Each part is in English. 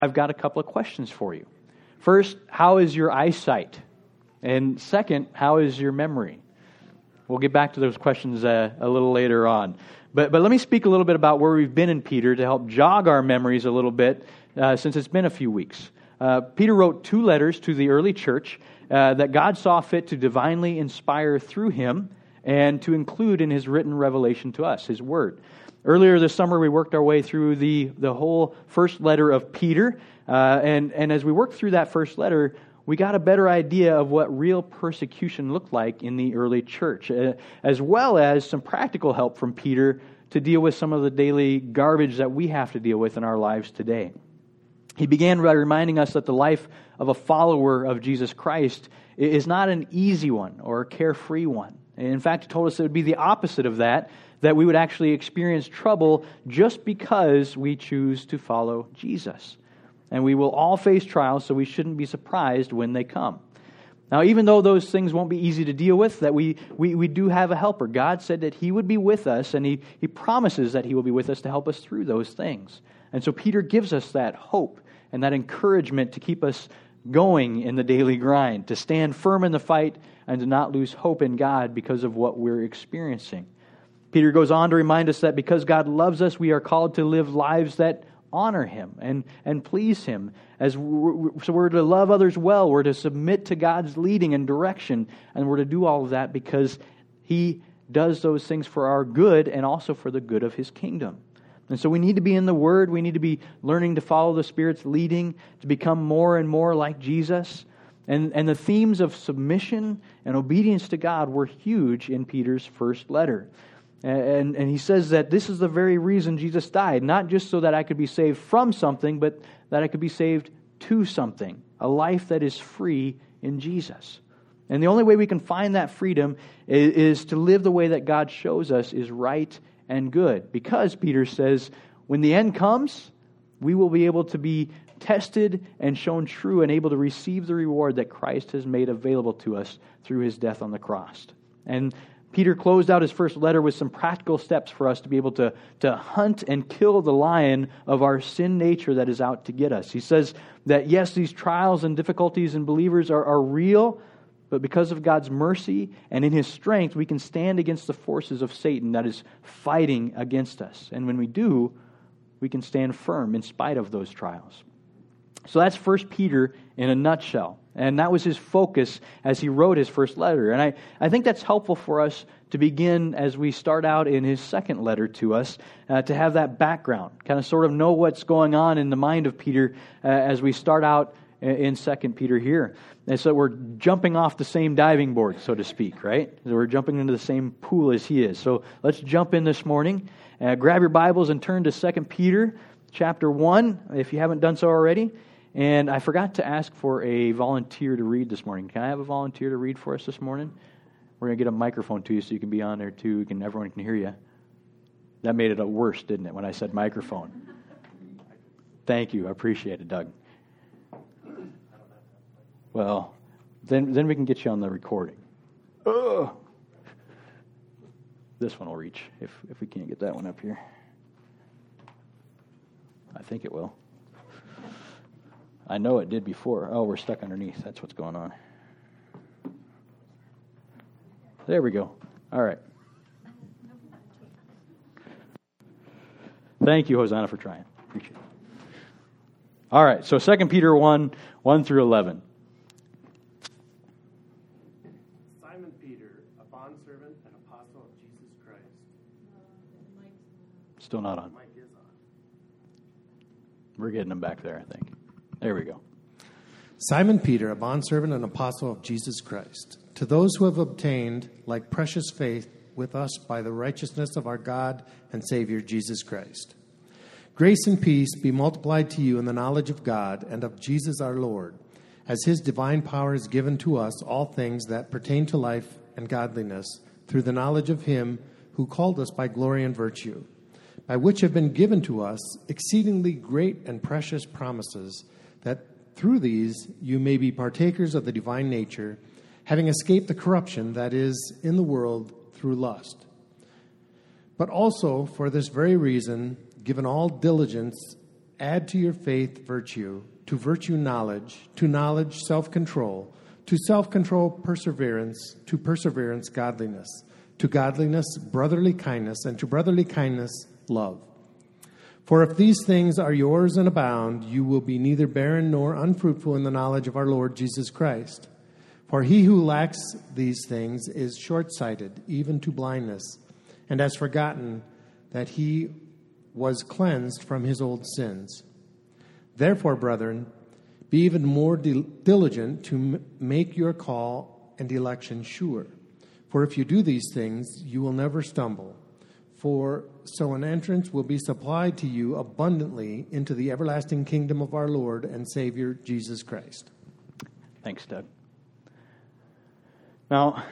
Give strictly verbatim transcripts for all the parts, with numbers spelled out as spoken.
I've got a couple of questions for you. First, how is your eyesight? And second, how is your memory? We'll get back to those questions uh, a little later on. But but let me speak a little bit about where we've been in Peter to help jog our memories a little bit uh, since it's been a few weeks. Uh, Peter wrote two letters to the early church uh, that God saw fit to divinely inspire through him and to include in his written revelation to us, his word. Earlier this summer, we worked our way through the, the whole first letter of Peter. Uh, and, and as we worked through that first letter, we got a better idea of what real persecution looked like in the early church, uh, as well as some practical help from Peter to deal with some of the daily garbage that we have to deal with in our lives today. He began by reminding us that the life of a follower of Jesus Christ is not an easy one or a carefree one. In fact, he told us it would be the opposite of that, that we would actually experience trouble just because we choose to follow Jesus. And we will all face trials, so we shouldn't be surprised when they come. Now, even though those things won't be easy to deal with, that we, we, we do have a helper. God said that He would be with us, and he, he promises that He will be with us to help us through those things. And so Peter gives us that hope and that encouragement to keep us going in the daily grind, to stand firm in the fight and to not lose hope in God because of what we're experiencing. Peter goes on to remind us that because God loves us, we are called to live lives that honor Him and, and please Him. As we're, so we're to love others well, we're to submit to God's leading and direction, and we're to do all of that because He does those things for our good and also for the good of His kingdom. And so we need to be in the Word, we need to be learning to follow the Spirit's leading, to become more and more like Jesus. And, and the themes of submission and obedience to God were huge in Peter's first letter. And, and he says that this is the very reason Jesus died, not just so that I could be saved from something, but that I could be saved to something, a life that is free in Jesus. And the only way we can find that freedom is, is to live the way that God shows us is right and good. Because, Peter says, when the end comes, we will be able to be tested and shown true and able to receive the reward that Christ has made available to us through His death on the cross. And Peter closed out his first letter with some practical steps for us to be able to, to hunt and kill the lion of our sin nature that is out to get us. He says that yes, these trials and difficulties in believers are, are real, but because of God's mercy and in His strength, we can stand against the forces of Satan that is fighting against us. And when we do, we can stand firm in spite of those trials. So that's First Peter in a nutshell. And that was his focus as he wrote his first letter. And I, I think that's helpful for us to begin as we start out in his second letter to us, uh, to have that background, kind of sort of know what's going on in the mind of Peter uh, as we start out in Second Peter here. And so we're jumping off the same diving board, so to speak, right? So we're jumping into the same pool as he is. So let's jump in this morning. Uh, grab your Bibles and turn to Second Peter chapter one, if you haven't done so already. And I forgot to ask for a volunteer to read this morning. Can I have a volunteer to read for us this morning? We're going to get a microphone to you so you can be on there too. Can everyone can hear you. That made it worse, didn't it, when I said microphone? Thank you. I appreciate it, Doug. Well, then then we can get you on the recording. Ugh. This one will reach if, if we can't get that one up here. I think it will. I know it did before. Oh, we're stuck underneath. That's what's going on. There we go. All right. Thank you, Hosanna, for trying. Appreciate it. All right, so Second Peter one, one through eleven. Simon Peter, a bondservant and apostle of Jesus Christ. Still not on. Mike is on. We're getting them back there, I think. There we go. Simon Peter, a bondservant and apostle of Jesus Christ, to those who have obtained like precious faith with us by the righteousness of our God and Savior Jesus Christ. Grace and peace be multiplied to you in the knowledge of God and of Jesus our Lord, as His divine power has given to us all things that pertain to life and godliness through the knowledge of Him who called us by glory and virtue, by which have been given to us exceedingly great and precious promises, that through these you may be partakers of the divine nature, having escaped the corruption that is in the world through lust. But also for this very reason, given all diligence Add to your faith virtue, to virtue knowledge, to knowledge self-control, to self-control perseverance, to perseverance godliness, to godliness brotherly kindness, and to brotherly kindness love. For if these things are yours and abound, you will be neither barren nor unfruitful in the knowledge of our Lord Jesus Christ. For he who lacks these things is short-sighted, even to blindness, and has forgotten that he was cleansed from his old sins. Therefore, brethren, be even more diligent to m- make your call and election sure. For if you do these things, you will never stumble. For so an entrance will be supplied to you abundantly into the everlasting kingdom of our Lord and Savior, Jesus Christ. Thanks, Doug. Now,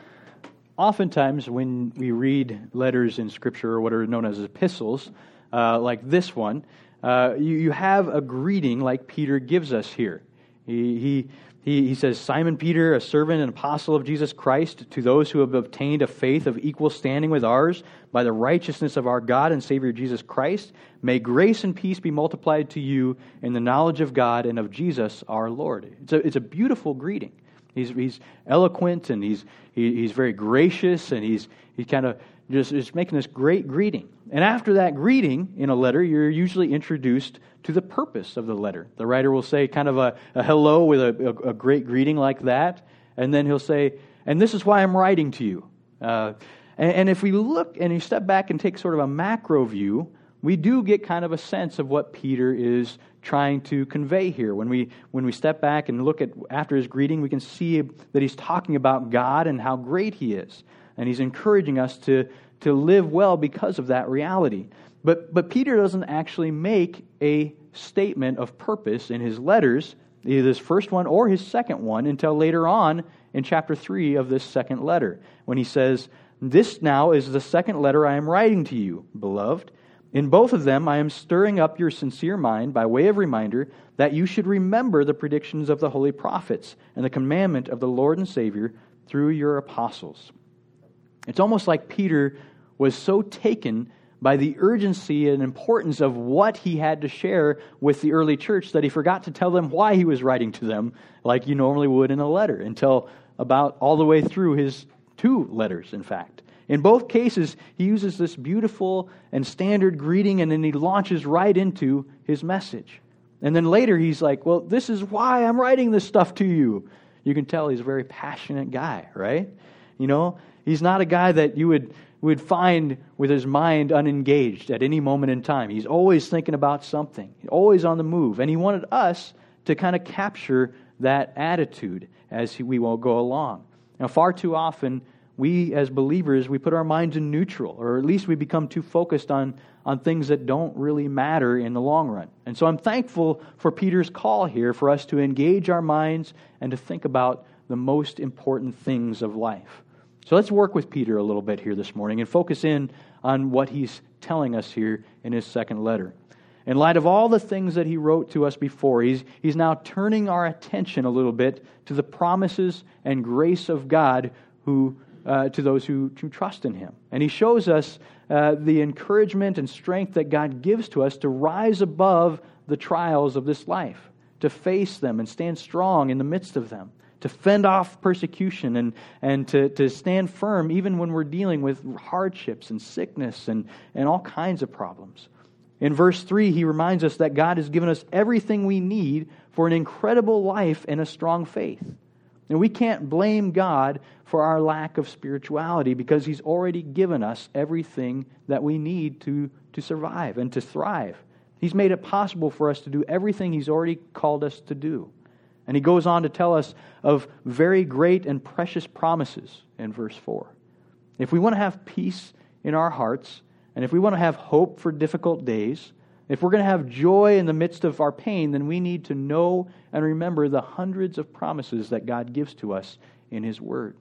oftentimes when we read letters in Scripture, or what are known as epistles, uh, like this one, uh, you, you have a greeting like Peter gives us here. He, he, he, he says, Simon Peter, a servant and apostle of Jesus Christ, to those who have obtained a faith of equal standing with ours by the righteousness of our God and Savior Jesus Christ, may grace and peace be multiplied to you in the knowledge of God and of Jesus our Lord. It's a, it's a beautiful greeting. He's he's eloquent, and he's he, he's very gracious, and he's he kind of just is making this great greeting. And after that greeting in a letter, you're usually introduced to the purpose of the letter. The writer will say kind of a, a hello with a, a, a great greeting like that, and then he'll say, "And this is why I'm writing to you." Uh, and, and if we look and you step back and take sort of a macro view, we do get kind of a sense of what Peter is trying to convey here. When we when we step back and look at after his greeting, we can see that he's talking about God and how great he is. And he's encouraging us to, to live well because of that reality. But but Peter doesn't actually make a statement of purpose in his letters, either this first one or his second one, until later on in chapter three of this second letter, when he says, "This now is the second letter I am writing to you, beloved. In both of them, I am stirring up your sincere mind by way of reminder that you should remember the predictions of the holy prophets and the commandment of the Lord and Savior through your apostles." It's almost like Peter was so taken by the urgency and importance of what he had to share with the early church that he forgot to tell them why he was writing to them like you normally would in a letter, until about all the way through his two letters, in fact. In both cases, he uses this beautiful and standard greeting, and then he launches right into his message. And then later he's like, well, this is why I'm writing this stuff to you. You can tell he's a very passionate guy, right? You know, he's not a guy that you would, would find with his mind unengaged at any moment in time. He's always thinking about something, always on the move. And he wanted us to kind of capture that attitude as we will go along. Now, far too often, we as believers, we put our minds in neutral, or at least we become too focused on, on things that don't really matter in the long run. And so I'm thankful for Peter's call here for us to engage our minds and to think about the most important things of life. So let's work with Peter a little bit here this morning and focus in on what he's telling us here in his second letter. In light of all the things that he wrote to us before, he's, he's now turning our attention a little bit to the promises and grace of God who Uh, to those who, who trust in Him. And He shows us uh, the encouragement and strength that God gives to us to rise above the trials of this life, to face them and stand strong in the midst of them, to fend off persecution and, and to, to stand firm even when we're dealing with hardships and sickness and, and all kinds of problems. In verse three, he reminds us that God has given us everything we need for an incredible life and a strong faith. And we can't blame God for our lack of spirituality because He's already given us everything that we need to, to survive and to thrive. He's made it possible for us to do everything He's already called us to do. And He goes on to tell us of very great and precious promises in verse four. If we want to have peace in our hearts, and if we want to have hope for difficult days, if we're going to have joy in the midst of our pain, then we need to know and remember the hundreds of promises that God gives to us in His Word.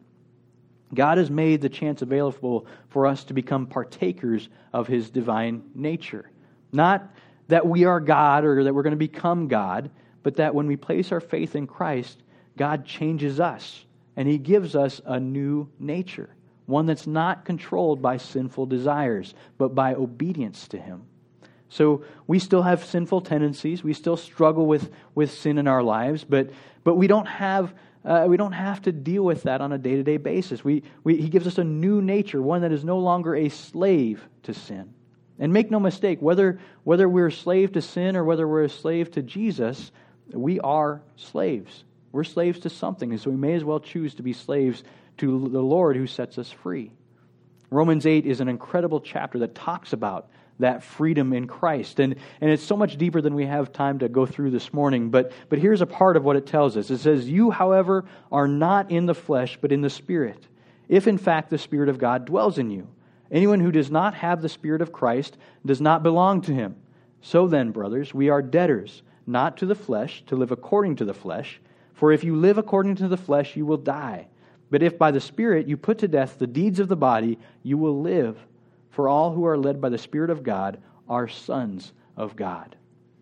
God has made the chance available for us to become partakers of His divine nature. Not that we are God or that we're going to become God, but that when we place our faith in Christ, God changes us and He gives us a new nature, one that's not controlled by sinful desires, but by obedience to Him. So we still have sinful tendencies. We still struggle with, with sin in our lives, but but we don't have uh, we don't have to deal with that on a day-to-day basis. We, we He gives us a new nature, one that is no longer a slave to sin. And make no mistake, whether whether we're a slave to sin or whether we're a slave to Jesus, we are slaves. We're slaves to something, and so we may as well choose to be slaves to the Lord who sets us free. Romans eight is an incredible chapter that talks about that freedom in Christ. And, and it's so much deeper than we have time to go through this morning. But, but here's a part of what it tells us. It says, "You, however, are not in the flesh, but in the Spirit, if in fact the Spirit of God dwells in you. Anyone who does not have the Spirit of Christ does not belong to Him. So then, brothers, we are debtors, not to the flesh, to live according to the flesh. For if you live according to the flesh, you will die. But if by the Spirit you put to death the deeds of the body, you will live. For all who are led by the Spirit of God are sons of God."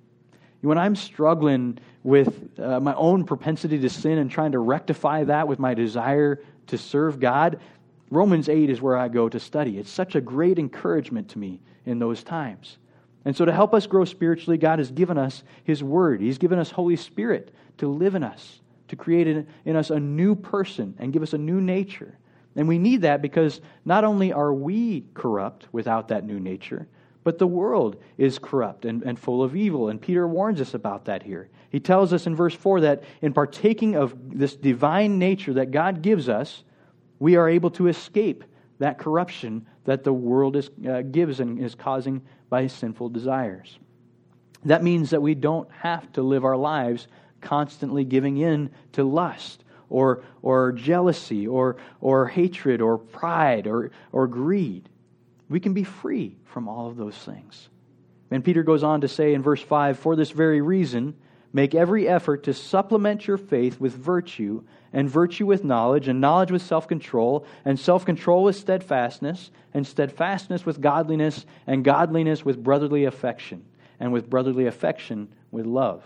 When I'm struggling with uh, my own propensity to sin and trying to rectify that with my desire to serve God, Romans eight is where I go to study. It's such a great encouragement to me in those times. And so to help us grow spiritually, God has given us His Word. He's given us Holy Spirit to live in us, to create in, in us a new person and give us a new nature. And we need that because not only are we corrupt without that new nature, but the world is corrupt and, and full of evil. And Peter warns us about that here. He tells us in verse four that in partaking of this divine nature that God gives us, we are able to escape that corruption that the world is, uh, gives and is causing by sinful desires. That means that we don't have to live our lives constantly giving in to lust or or jealousy or or hatred or pride or or greed. We can be free from all of those things. And Peter goes on to say in verse five, "For this very reason, make every effort to supplement your faith with virtue, and virtue with knowledge, and knowledge with self-control, and self-control with steadfastness, and steadfastness with godliness, and godliness with brotherly affection, and with brotherly affection with love."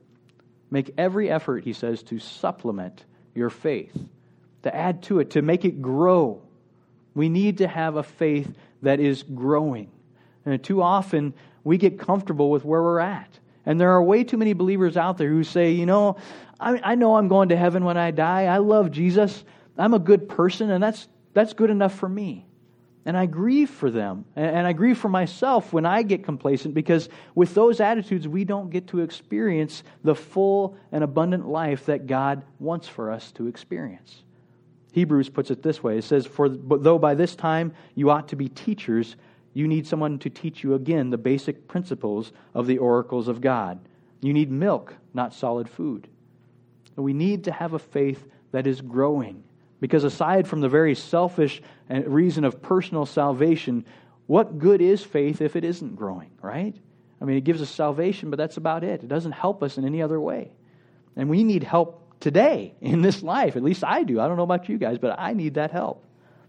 Make every effort, he says, to supplement your faith, to add to it, to make it grow. We need to have a faith that is growing. And too often, we get comfortable with where we're at. And there are way too many believers out there who say, you know, I, I know I'm going to heaven when I die. I love Jesus. I'm a good person, and that's that's good enough for me. And I grieve for them. And, and I grieve for myself when I get complacent, because with those attitudes, we don't get to experience the full and abundant life that God wants for us to experience. Hebrews puts it this way. It says, "For though by this time you ought to be teachers, you need someone to teach you again the basic principles of the oracles of God. You need milk, not solid food." And we need to have a faith that is growing. Because aside from the very selfish reason of personal salvation, what good is faith if it isn't growing, right? I mean, it gives us salvation, but that's about it. It doesn't help us in any other way. And we need help today in this life. At least I do. I don't know about you guys, but I need that help.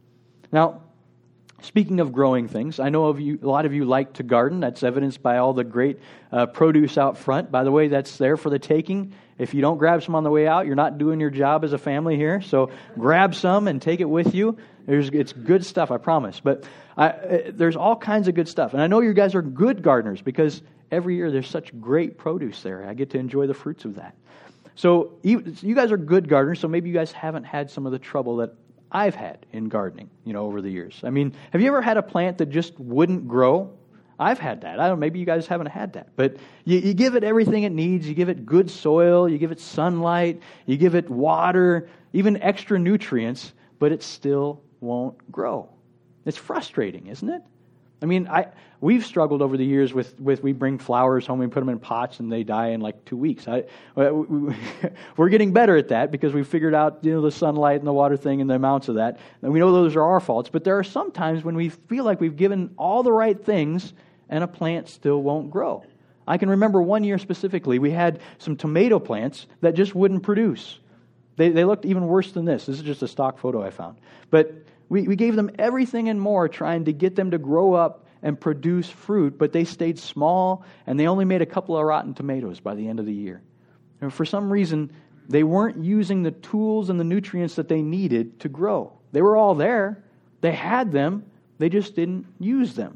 Now, speaking of growing things, I know of you, a lot of you like to garden. That's evidenced by all the great uh, produce out front. By the way, that's there for the taking. If you don't grab some on the way out, you're not doing your job as a family here. So grab some and take it with you. There's, it's good stuff, I promise. But I, uh, there's all kinds of good stuff. And I know you guys are good gardeners because every year there's such great produce there. I get to enjoy the fruits of that. So you, you guys are good gardeners, so maybe you guys haven't had some of the trouble that I've had in gardening, you know, over the years. I mean, have you ever had a plant that just wouldn't grow? I've had that. I don't know, maybe you guys haven't had that. But you, you give it everything it needs. You give it good soil. You give it sunlight. You give it water, even extra nutrients, but it still won't grow. It's frustrating, isn't it? I mean, I we've struggled over the years with, with we bring flowers home, we put them in pots, and they die in like two weeks. I, we, we're getting better at that because we figured out, you know, the sunlight and the water thing and the amounts of that. And we know those are our faults, but there are some times when we feel like we've given all the right things and a plant still won't grow. I can remember one year specifically, we had some tomato plants that just wouldn't produce. They, they looked even worse than this. This is just a stock photo I found. But we, we gave them everything and more trying to get them to grow up and produce fruit, but they stayed small, and they only made a couple of rotten tomatoes by the end of the year. And for some reason, they weren't using the tools and the nutrients that they needed to grow. They were all there. They had them. They just didn't use them.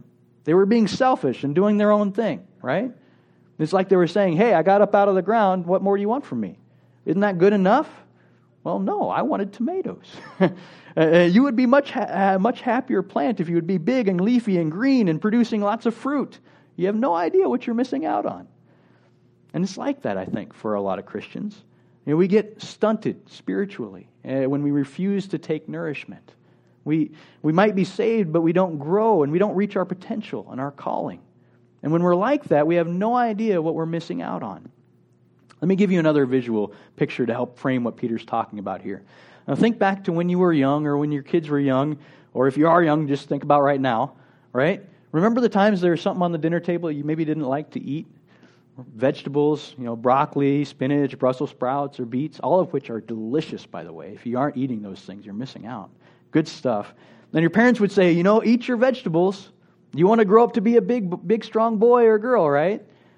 They were being selfish and doing their own thing, right? It's like they were saying, hey, I got up out of the ground. What more do you want from me? Isn't that good enough? Well, no, I wanted tomatoes. uh, you would be much ha- much happier plant if you would be big and leafy and green and producing lots of fruit. You have no idea what you're missing out on. And it's like that, I think, for a lot of Christians. You know, we get stunted spiritually uh, when we refuse to take nourishment. We we might be saved, but we don't grow and we don't reach our potential and our calling. And when we're like that, we have no idea what we're missing out on. Let me give you another visual picture to help frame what Peter's talking about here. Now think back to when you were young or when your kids were young, or if you are young, just think about right now, right? Remember the times there was something on the dinner table you maybe didn't like to eat? Vegetables, you know, broccoli, spinach, Brussels sprouts, or beets, all of which are delicious, by the way. If you aren't eating those things, you're missing out. Good stuff. Then your parents would say, you know, eat your vegetables. You want to grow up to be a big, big, strong boy or girl, right?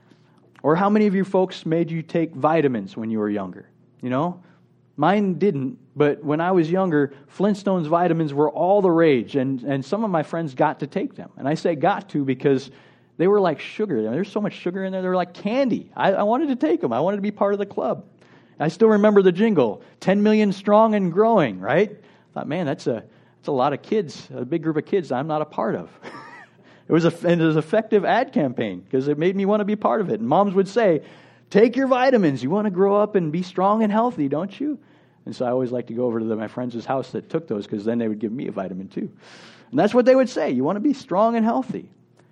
Or how many of you folks made you take vitamins when you were younger? You know, mine didn't, but when I was younger, Flintstones vitamins were all the rage, and, and some of my friends got to take them. And I say got to because they were like sugar. There's so much sugar in there, they were like candy. I, I wanted to take them. I wanted to be part of the club. I still remember the jingle, ten million strong and growing, right? I thought, man, that's a, that's a lot of kids, a big group of kids I'm not a part of. It was, a, it was an effective ad campaign because it made me want to be part of it. And moms would say, take your vitamins. You want to grow up and be strong and healthy, don't you? And so I always like to go over to the, my friends' house that took those because then they would give me a vitamin too. And that's what they would say. You want to be strong and healthy.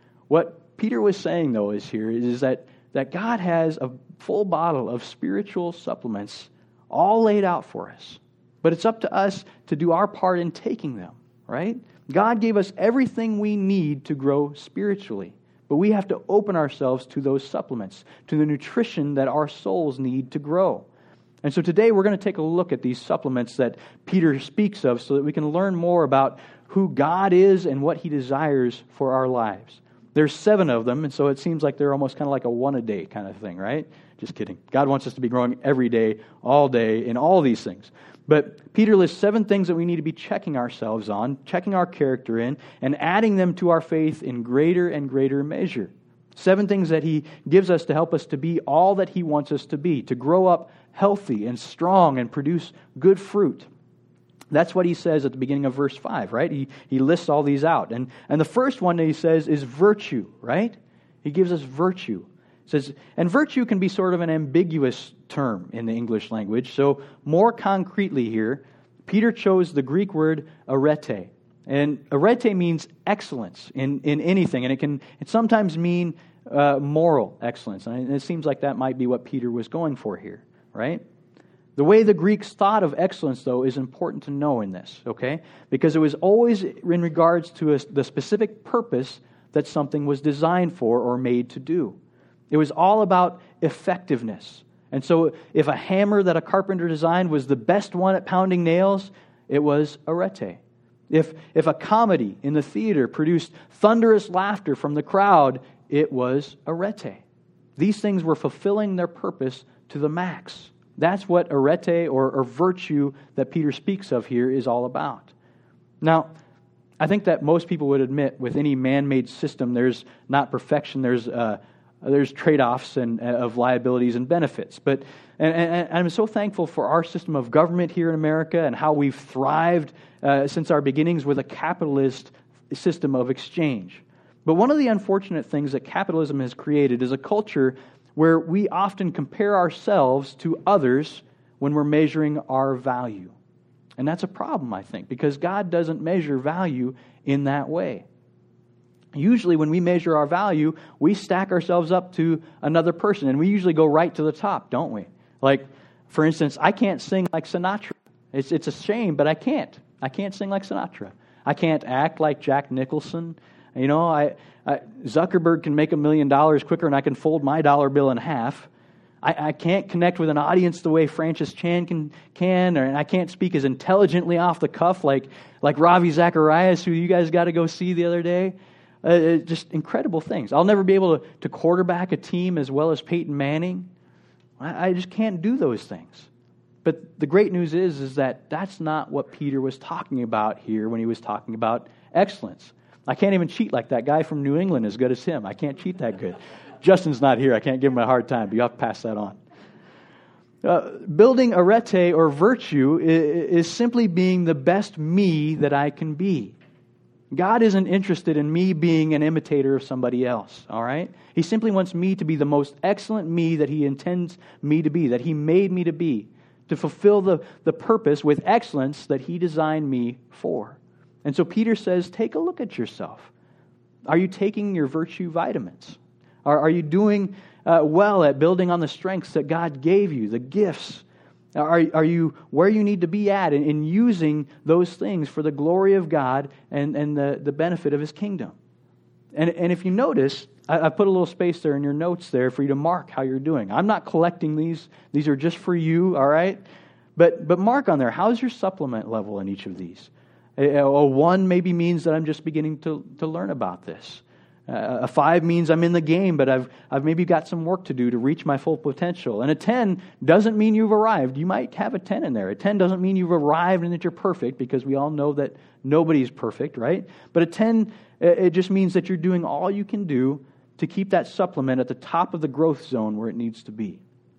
What Peter was saying, though, is here is that, that God has a full bottle of spiritual supplements all laid out for us. But it's up to us to do our part in taking them, right? God gave us everything we need to grow spiritually, but we have to open ourselves to those supplements, to the nutrition that our souls need to grow. And so today we're going to take a look at these supplements that Peter speaks of so that we can learn more about who God is and what He desires for our lives. There's seven of them, and so it seems like they're almost kind of like a one-a-day kind of thing, right? Just kidding. God wants us to be growing every day, all day, in all these things. But Peter lists seven things that we need to be checking ourselves on, checking our character in, and adding them to our faith in greater and greater measure. Seven things that he gives us to help us to be all that he wants us to be, to grow up healthy and strong and produce good fruit. That's what he says at the beginning of verse five, right? He he lists all these out. And, and the first one that he says is virtue, right? He gives us virtue. It says, and virtue can be sort of an ambiguous term in the English language. So more concretely here, Peter chose the Greek word arete. And arete means excellence in, in anything. And it can it sometimes mean uh, moral excellence. And it seems like that might be what Peter was going for here, right? The way the Greeks thought of excellence, though, is important to know in this, okay? Because it was always in regards to a, the specific purpose that something was designed for or made to do. It was all about effectiveness. And so if a hammer that a carpenter designed was the best one at pounding nails, it was arete. If, if a comedy in the theater produced thunderous laughter from the crowd, it was arete. These things were fulfilling their purpose to the max. That's what arete or, or virtue that Peter speaks of here is all about. Now, I think that most people would admit with any man-made system, there's not perfection, there's uh, there's trade-offs and uh, of liabilities and benefits. But and, and, and I'm so thankful for our system of government here in America and how we've thrived uh, since our beginnings with a capitalist system of exchange. But one of the unfortunate things that capitalism has created is a culture where we often compare ourselves to others when we're measuring our value. And that's a problem, I think, because God doesn't measure value in that way. Usually when we measure our value, we stack ourselves up to another person, and we usually go right to the top, don't we? Like, for instance, I can't sing like Sinatra. It's, it's a shame, but I can't. I can't sing like Sinatra. I can't act like Jack Nicholson. You know, I, I Zuckerberg can make a million dollars quicker and I can fold my dollar bill in half. I, I can't connect with an audience the way Francis Chan can, can, or, and I can't speak as intelligently off the cuff like, like Ravi Zacharias, who you guys got to go see the other day. Uh, just incredible things. I'll never be able to, to quarterback a team as well as Peyton Manning. I, I just can't do those things. But the great news is, is that that's not what Peter was talking about here when he was talking about excellence. I can't even cheat like that guy from New England as good as him. I can't cheat that good. Justin's not here. I can't give him a hard time, but you have to pass that on. Uh, building arete or virtue is, is simply being the best me that I can be. God isn't interested in me being an imitator of somebody else, all right? He simply wants me to be the most excellent me that He intends me to be, that He made me to be, to fulfill the, the purpose with excellence that He designed me for. And so Peter says, take a look at yourself. Are you taking your virtue vitamins? Are, are you doing uh, well at building on the strengths that God gave you, the gifts? Are, are you where you need to be at in, in using those things for the glory of God and, and the, the benefit of His kingdom? And, and if you notice, I, I put a little space there in your notes there for you to mark how you're doing. I'm not collecting these. These are just for you, all right? But, but mark on there, how's your supplement level in each of these? A, a one maybe means that I'm just beginning to, to learn about this. Uh, a five means I'm in the game, but I've I've maybe got some work to do to reach my full potential. And a ten doesn't mean you've arrived. You might have a ten in there. A ten doesn't mean you've arrived and that you're perfect, because we all know that nobody's perfect, right? But a ten, it just means that you're doing all you can do to keep that supplement at the top of the growth zone where it needs to be.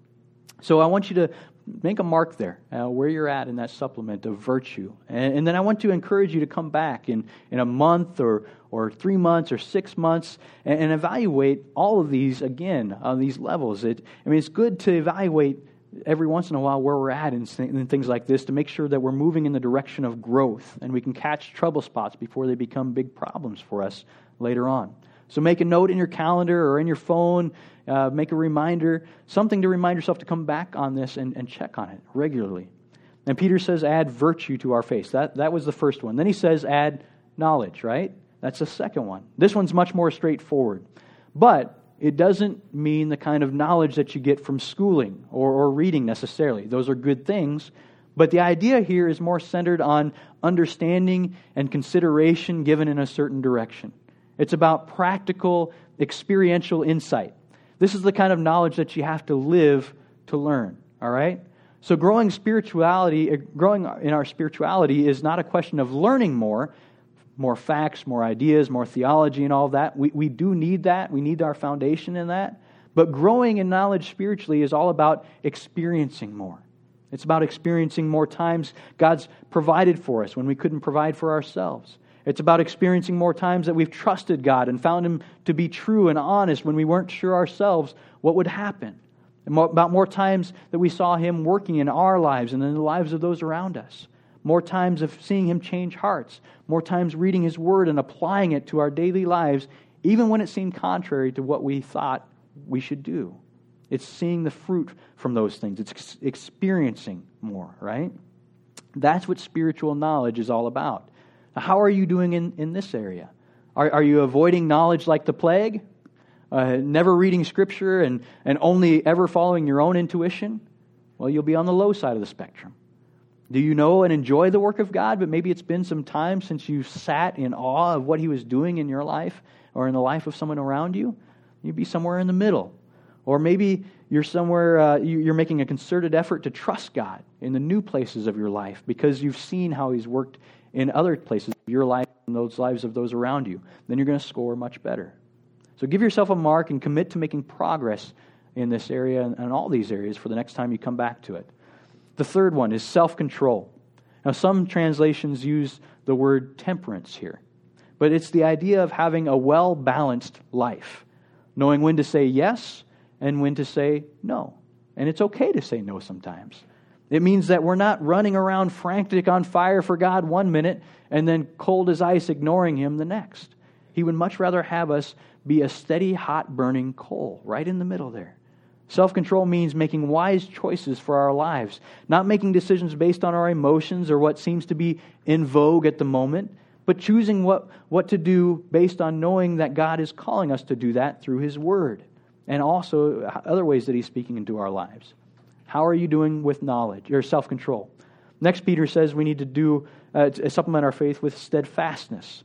So I want you to make a mark there, uh, where you're at in that supplement of virtue. And, and then I want to encourage you to come back in, in a month or, or three months or six months and, and evaluate all of these again on these levels. It, I mean, it's good to evaluate every once in a while where we're at in, in things like this to make sure that we're moving in the direction of growth and we can catch trouble spots before they become big problems for us later on. So make a note in your calendar or in your phone, uh, make a reminder, something to remind yourself to come back on this and, and check on it regularly. And Peter says, add virtue to our faith. That, that was the first one. Then he says, add knowledge, right? That's the second one. This one's much more straightforward. But it doesn't mean the kind of knowledge that you get from schooling or, or reading necessarily. Those are good things. But the idea here is more centered on understanding and consideration given in a certain direction. It's about practical, experiential insight. This is the kind of knowledge that you have to live to learn, all right? So growing spirituality, growing in our spirituality is not a question of learning more, more facts, more ideas, more theology and all of that. We, we do need that. We need our foundation in that. But growing in knowledge spiritually is all about experiencing more. It's about experiencing more times God's provided for us when we couldn't provide for ourselves. It's about experiencing more times that we've trusted God and found Him to be true and honest when we weren't sure ourselves what would happen. And more, about more times that we saw Him working in our lives and in the lives of those around us. More times of seeing Him change hearts. More times reading His Word and applying it to our daily lives, even when it seemed contrary to what we thought we should do. It's seeing the fruit from those things. It's ex- experiencing more, right? That's what spiritual knowledge is all about. How are you doing in, in this area? Are, are you avoiding knowledge like the plague? Uh, never reading Scripture and, and only ever following your own intuition? Well, you'll be on the low side of the spectrum. Do you know and enjoy the work of God, but maybe it's been some time since you sat in awe of what He was doing in your life or in the life of someone around you? You'd be somewhere in the middle. Or maybe you're somewhere, uh, you're making a concerted effort to trust God in the new places of your life because you've seen how He's worked in other places of your life and those lives of those around you. Then you're going to score much better. So give yourself a mark and commit to making progress in this area and, and all these areas for the next time you come back to it. The third one is self-control. Now, some translations use the word temperance here, but it's the idea of having a well-balanced life, knowing when to say yes and when to say no. And it's okay to say no sometimes. It means that we're not running around frantic on fire for God one minute and then cold as ice ignoring Him the next. He would much rather have us be a steady, hot, burning coal right in the middle there. Self-control means making wise choices for our lives, not making decisions based on our emotions or what seems to be in vogue at the moment, but choosing what, what to do based on knowing that God is calling us to do that through His Word and also other ways that He's speaking into our lives. How are you doing with knowledge or self-control? Next, Peter says we need to do uh, to supplement our faith with steadfastness.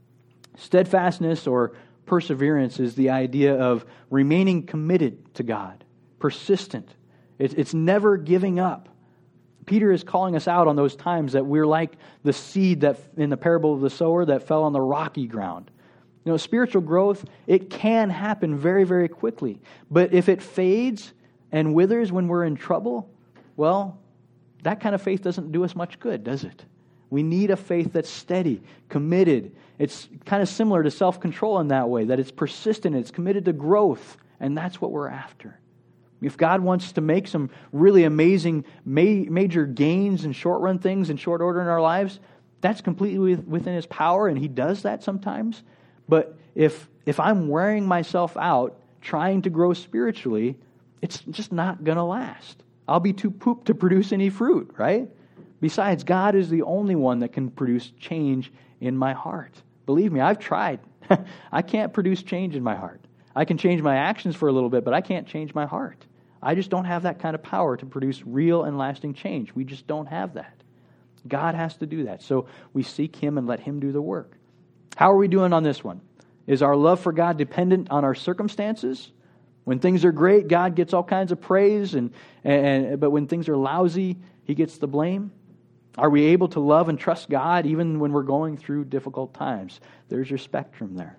Steadfastness or perseverance is the idea of remaining committed to God, persistent. It's, it's never giving up. Peter is calling us out on those times that we're like the seed that in the parable of the sower that fell on the rocky ground. You know, spiritual growth, it can happen very, very quickly. But if it fades and withers when we're in trouble, well, that kind of faith doesn't do us much good, does it? We need a faith that's steady, committed. It's kind of similar to self-control in that way, that it's persistent, it's committed to growth, and that's what we're after. If God wants to make some really amazing ma- major gains and short-run things in short order in our lives, that's completely within His power, and He does that sometimes. But if if I'm wearing myself out trying to grow spiritually, it's just not going to last. I'll be too pooped to produce any fruit, right? Besides, God is the only one that can produce change in my heart. Believe me, I've tried. I can't produce change in my heart. I can change my actions for a little bit, but I can't change my heart. I just don't have that kind of power to produce real and lasting change. We just don't have that. God has to do that. So we seek Him and let Him do the work. How are we doing on this one? Is our love for God dependent on our circumstances? When things are great, God gets all kinds of praise, and, and but when things are lousy, He gets the blame? Are we able to love and trust God even when we're going through difficult times? There's your spectrum there.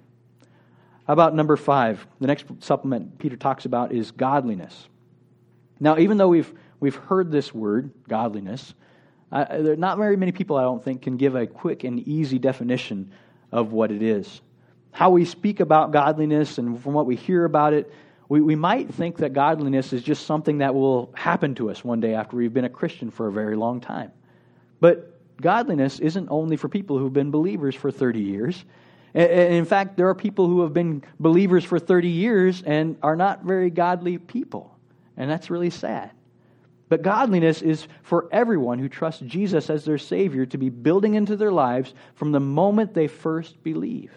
How about number five? The next supplement Peter talks about is godliness. Now, even though we've we've heard this word, godliness, uh, there are not very many people, I don't think, can give a quick and easy definition of what it is. How we speak about godliness and from what we hear about it, we, we might think that godliness is just something that will happen to us one day after we've been a Christian for a very long time. But godliness isn't only for people who've been believers for thirty years. And in fact, there are people who have been believers for thirty years and are not very godly people. And that's really sad. But godliness is for everyone who trusts Jesus as their Savior to be building into their lives from the moment they first believe.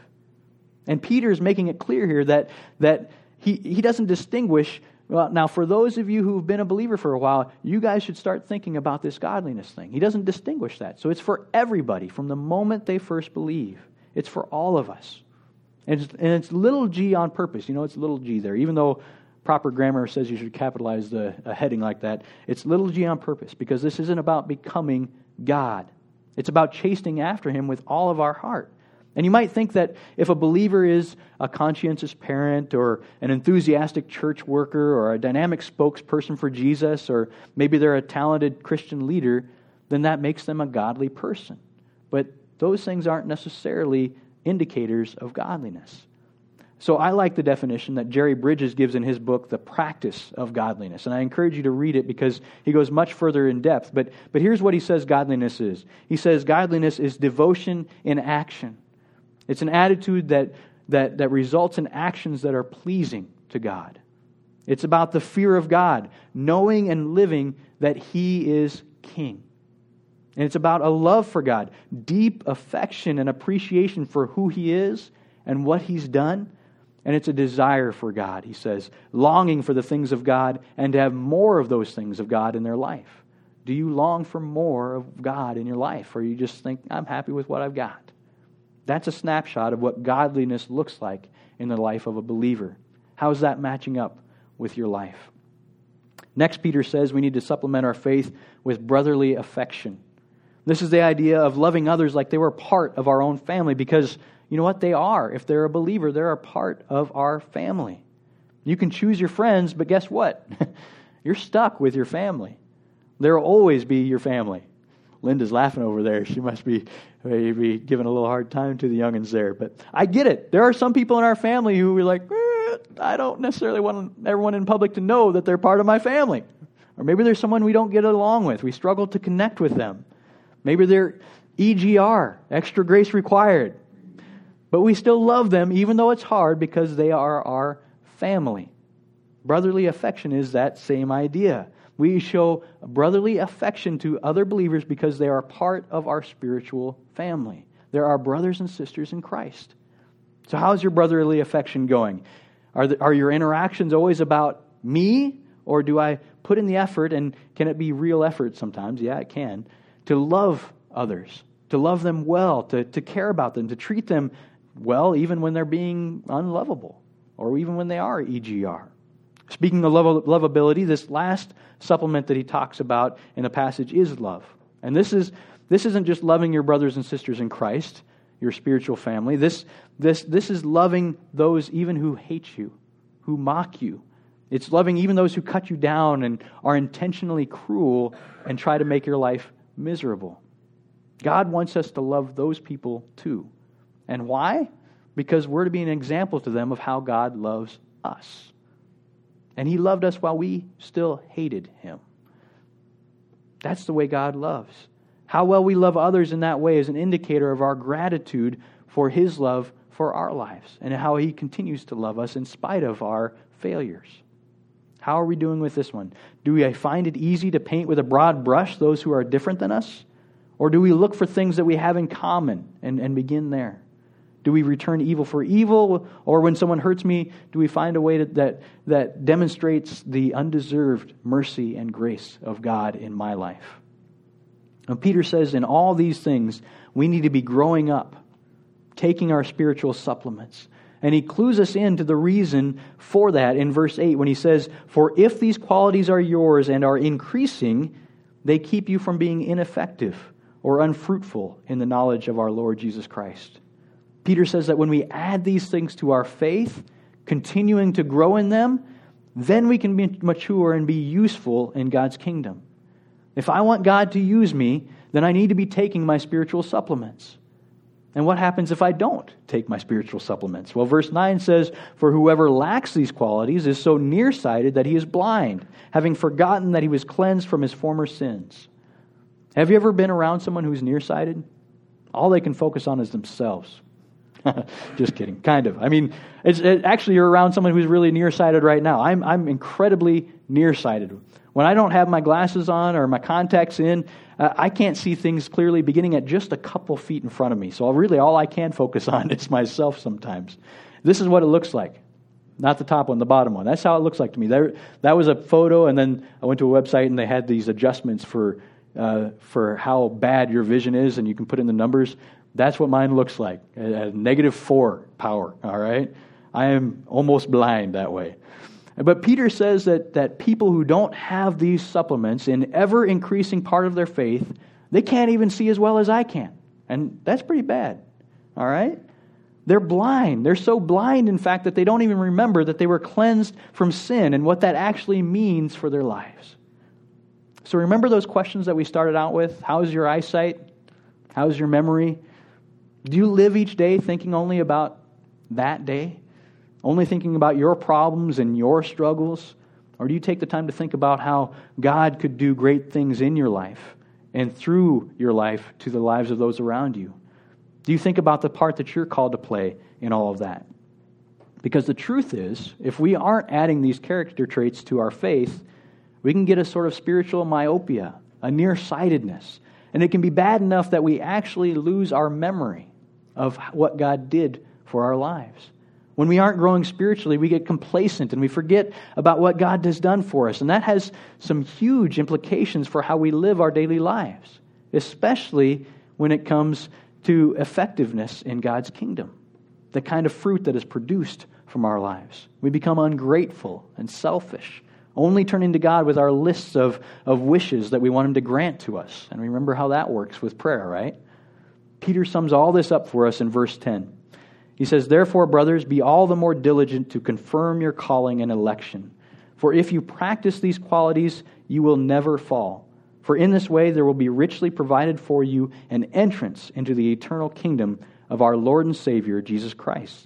And Peter is making it clear here that, that he, he doesn't distinguish. Well, now, for those of you who've been a believer for a while, you guys should start thinking about this godliness thing. He doesn't distinguish that. So it's for everybody from the moment they first believe. It's for all of us. And it's, and it's little g on purpose. You know, it's little g there. Even though proper grammar says you should capitalize the a heading like that, it's little g on purpose, because this isn't about becoming God. It's about chasing after Him with all of our heart. And you might think that if a believer is a conscientious parent or an enthusiastic church worker or a dynamic spokesperson for Jesus, or maybe they're a talented Christian leader, then that makes them a godly person. But those things aren't necessarily indicators of godliness. So I like the definition that Jerry Bridges gives in his book, The Practice of Godliness. And I encourage you to read it because he goes much further in depth. But, but here's what he says godliness is. He says godliness is devotion in action. It's an attitude that, that, that results in actions that are pleasing to God. It's about the fear of God, knowing and living that He is King. And it's about a love for God, deep affection and appreciation for who He is and what He's done. And it's a desire for God, he says, longing for the things of God and to have more of those things of God in their life. Do you long for more of God in your life, or you just think, I'm happy with what I've got? That's a snapshot of what godliness looks like in the life of a believer. How's that matching up with your life? Next, Peter says we need to supplement our faith with brotherly affection. This is the idea of loving others like they were part of our own family, because you know what? They are. If they're a believer, they're a part of our family. You can choose your friends, but guess what? You're stuck with your family. There will always be your family. Linda's laughing over there. She must be maybe giving a little hard time to the youngins there. But I get it. There are some people in our family who are like, eh, I don't necessarily want everyone in public to know that they're part of my family. Or maybe there's someone we don't get along with. We struggle to connect with them. Maybe they're E G R, extra grace required. But we still love them even though it's hard, because they are our family. Brotherly affection is that same idea. We show brotherly affection to other believers because they are part of our spiritual family. They're our brothers and sisters in Christ. So how's your brotherly affection going? Are, the, are your interactions always about me? Or do I put in the effort, and can it be real effort sometimes? Yeah, it can. To love others, to love them well, to, to care about them, to treat them well, even when they're being unlovable, or even when they are E G R. Speaking of love, lovability, this last supplement that he talks about in the passage is love. And this is this isn't just loving your brothers and sisters in Christ. your spiritual family. This, this, this is loving those even who hate you, who mock you. It's loving even those who cut you down and are intentionally cruel and try to make your life miserable. God wants us to love those people too. And why? Because we're to be an example to them of how God loves us. And He loved us while we still hated Him. That's the way God loves. How well we love others in that way is an indicator of our gratitude for His love for our lives and how He continues to love us in spite of our failures. How are we doing with this one? Do we find it easy to paint with a broad brush those who are different than us? Or do we look for things that we have in common and, and begin there? Do we return evil for evil? Or when someone hurts me, do we find a way to, that, that demonstrates the undeserved mercy and grace of God in my life? And Peter says in all these things, we need to be growing up, taking our spiritual supplements. And he clues us into the reason for that in verse eight when he says, "For if these qualities are yours and are increasing, they keep you from being ineffective or unfruitful in the knowledge of our Lord Jesus Christ." Peter says that when we add these things to our faith, continuing to grow in them, then we can be mature and be useful in God's kingdom. If I want God to use me, then I need to be taking my spiritual supplements. And what happens if I don't take my spiritual supplements? Well, verse nine says, "For whoever lacks these qualities is so nearsighted that he is blind, having forgotten that he was cleansed from his former sins." Have you ever been around someone who's nearsighted? All they can focus on is themselves. Just kidding, kind of. I mean, it's it, actually you're around someone who's really nearsighted right now. I'm I'm incredibly nearsighted. When I don't have my glasses on or my contacts in, uh, I can't see things clearly beginning at just a couple feet in front of me. So really all I can focus on is myself sometimes. This is what it looks like. Not the top one, the bottom one. That's how it looks like to me. There, that was a photo, and then I went to a website and they had these adjustments for uh, for how bad your vision is, and you can put in the numbers. That's what mine looks like, a, a negative four power, all right? I am almost blind that way. But Peter says that, that people who don't have these supplements in ever-increasing part of their faith, they can't even see as well as I can. And that's pretty bad, all right? They're blind. They're so blind, in fact, that they don't even remember that they were cleansed from sin and what that actually means for their lives. So remember those questions that we started out with? How's your eyesight? How's your memory? Do you live each day thinking only about that day? Only thinking about your problems and your struggles? Or do you take the time to think about how God could do great things in your life and through your life to the lives of those around you? Do you think about the part that you're called to play in all of that? Because the truth is, if we aren't adding these character traits to our faith, we can get a sort of spiritual myopia, a nearsightedness. And it can be bad enough that we actually lose our memory of what God did for our lives. When we aren't growing spiritually, we get complacent and we forget about what God has done for us. And that has some huge implications for how we live our daily lives, especially when it comes to effectiveness in God's kingdom, the kind of fruit that is produced from our lives. We become ungrateful and selfish, only turning to God with our lists of, of wishes that we want Him to grant to us. And remember how that works with prayer, right? Peter sums all this up for us in verse ten. He says, "Therefore, brothers, be all the more diligent to confirm your calling and election. For if you practice these qualities, you will never fall. For in this way there will be richly provided for you an entrance into the eternal kingdom of our Lord and Savior, Jesus Christ."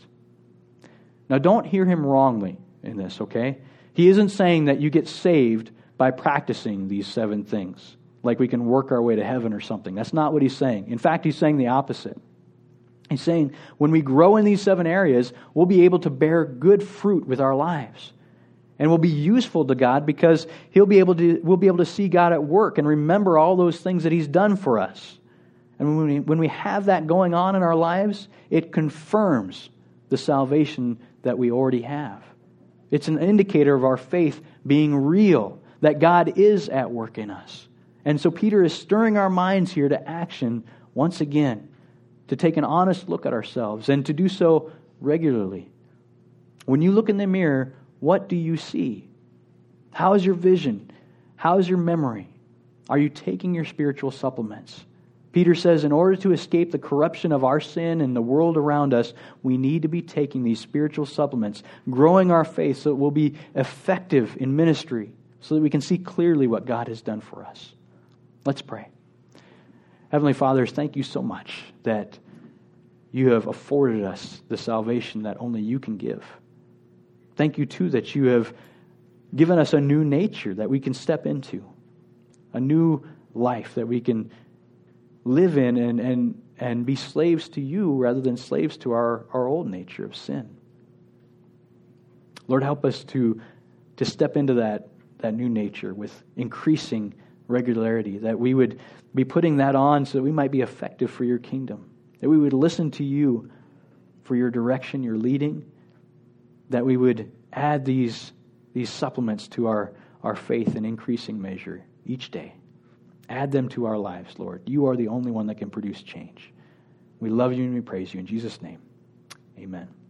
Now, don't hear him wrongly in this, okay? He isn't saying that you get saved by practicing these seven things, like we can work our way to heaven or something. That's not what he's saying. In fact, he's saying the opposite. He's saying when we grow in these seven areas, we'll be able to bear good fruit with our lives. And we'll be useful to God because He'll be able to, we'll be able to see God at work and remember all those things that He's done for us. And when we, when we have that going on in our lives, it confirms the salvation that we already have. It's an indicator of our faith being real, that God is at work in us. And so Peter is stirring our minds here to action once again, to take an honest look at ourselves and to do so regularly. When you look in the mirror, what do you see? How is your vision? How is your memory? Are you taking your spiritual supplements? Peter says, in order to escape the corruption of our sin and the world around us, we need to be taking these spiritual supplements, growing our faith so it will be effective in ministry, so that we can see clearly what God has done for us. Let's pray. Heavenly Father, thank you so much that you have afforded us the salvation that only you can give. Thank you, too, that you have given us a new nature that we can step into, a new life that we can live in and, and, and be slaves to you rather than slaves to our, our old nature of sin. Lord, help us to, to step into that, that new nature with increasing regularity, that we would be putting that on so that we might be effective for your kingdom, that we would listen to you for your direction, your leading, that we would add these, these supplements to our, our faith in increasing measure each day. Add them to our lives, Lord. You are the only one that can produce change. We love you and we praise you. In Jesus' name, amen.